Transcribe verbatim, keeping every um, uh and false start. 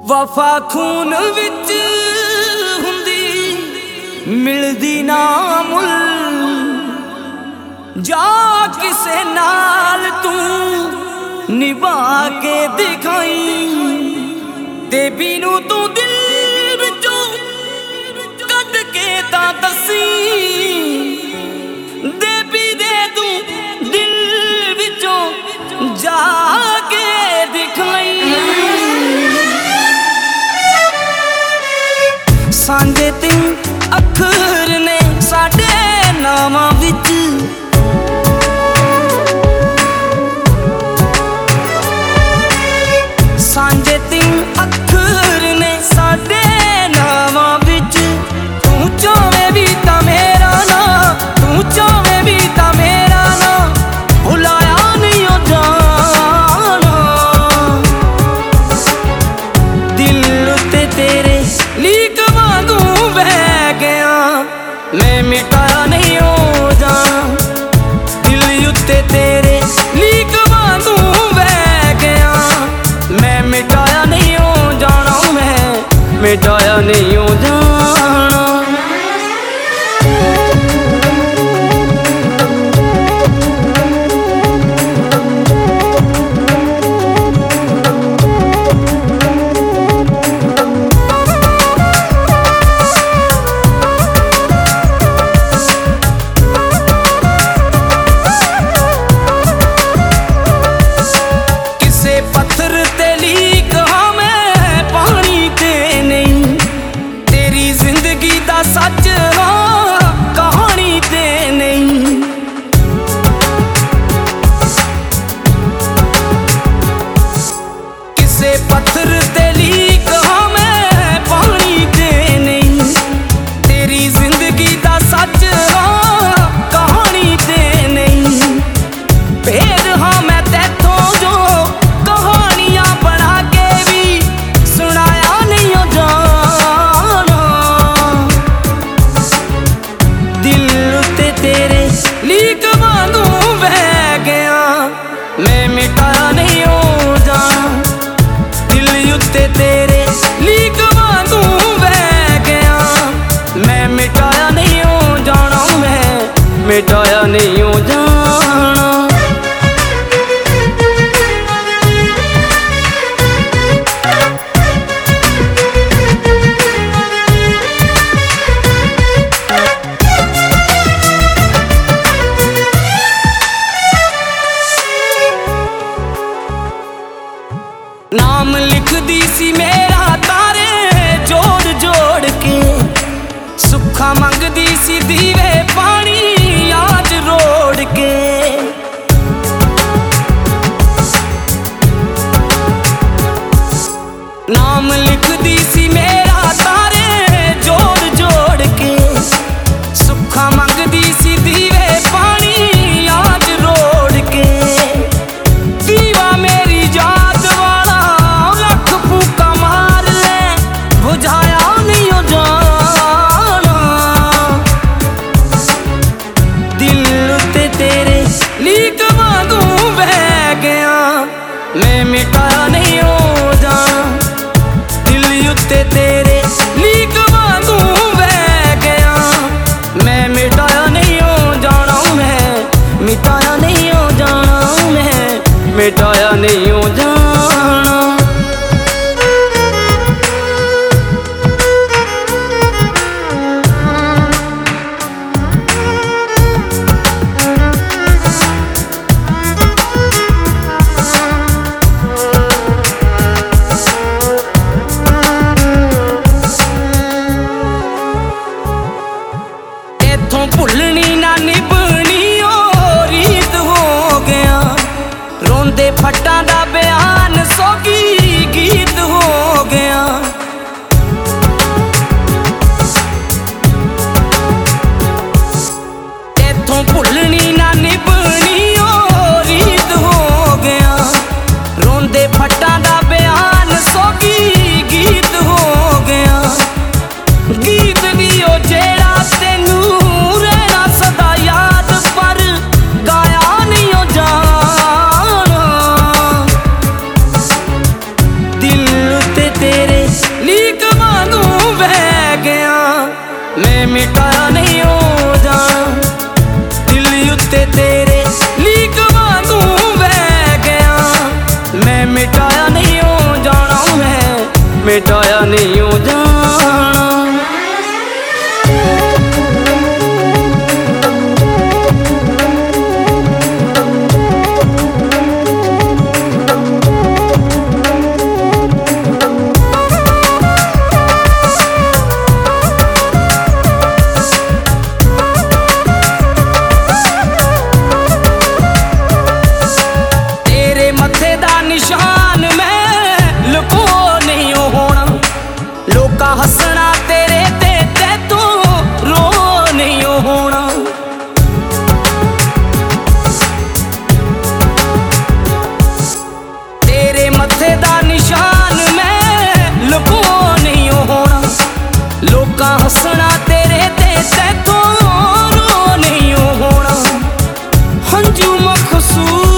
वफा खून विच हुंदी मिलदी ना मुल जा किसे नाल तू निभा के दिखाई ते बिनु तू दिल विचों कद के ता दसी दे भी दे तू दिल विचों जा के दिखाई सांझे तीन अखर ने साडे नामां विच सांझे तीन अखर ने साडे नामां विच तू चाहे भी तां मेरा ना तू चाहे भी तां मेरा ना भुलाया नहीं ओ जाना दिल ते तेरे लीक वांगू बह गया मैं मिटाया नहीं हो जाना दिल उत्ते तेरे लीक वांगू बह गया मैं मिटाया नहीं हो जाना मैं मिटाया नहीं हो जाना सच हाँ कहानी ते नहीं किसे पत्थर ते लीक हाँ मैं पानी ते नहीं तेरी जिंदगी दा सच हाँ कहानी ते नहीं फिर हाँ मैं तैथों जो कहानियां बना के भी सुनाया नहीं हो जा तेरे लीक वांगू बह गया मैं मिटाया नहीं हो जाना दिल उत्ते तेरे लीक वांगू बह गया मैं मिटाया नहीं हो जाना मैं मिटाया नहीं हो जाना नाम लिख दी सी मेरा तारे जोड़ जोड़ के सुखा मंगदी सी दीवे पानी आज रोड़ के नाम लिख दी सी मेरा तारे जोड़ जोड़ के सुखा मंगदी सी दीवे पानी आज रोड़ के दीवा मेरी जात लीक वांगू बह गया मैं मिटाया नहीं हो जाना दिल उत्ते तेरे लीक वांगू बह गया मैं मिटाया नहीं हो जाना मैं मिटाया नहीं हो जाना मैं मिटाया नहीं हो जाना भुलनी ना निभनी ओ रीत हो गया रोंदे फट्टां दा बयान सोगी गीत हो गया इत्थों भुलनी ना निभनी ओ रीत हो गया रोंदे फट्टां दा बयान सोगी गीत हो गया गीत भी ओ जेड़ा तेनू सदा याद पर गाया नहीं हो जाना दिल ते तेरे नहीं हो जाना। निशान मैं लुको नहीं होना, लोका हसना तेरे ते ते तू रो नहीं होना। तेरे मथे दा निशान मैं लुको नहीं होना, लोका हसना तेरे ते ते तू रो नहीं होना। हंजू मखसूस